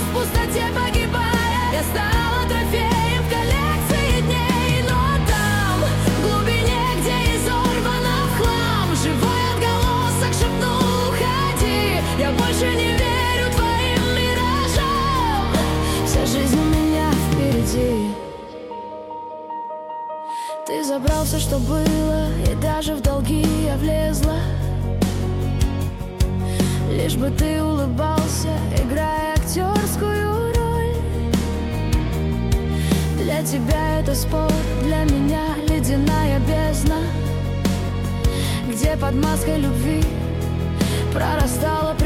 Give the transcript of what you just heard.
в пустоте погибая. Я стала трофеем в коллекции дней. Но там, в глубине, где изорвано в хлам, живой отголосок шепнул: уходи. Я больше не верю твоим миражам. Вся жизнь у меня впереди. Ты забрал все, что было, и даже в долги я влезла, лишь бы ты улыбался, играя актерскую роль. Для тебя это спорт, для меня ледяная бездна, где под маской любви прорастала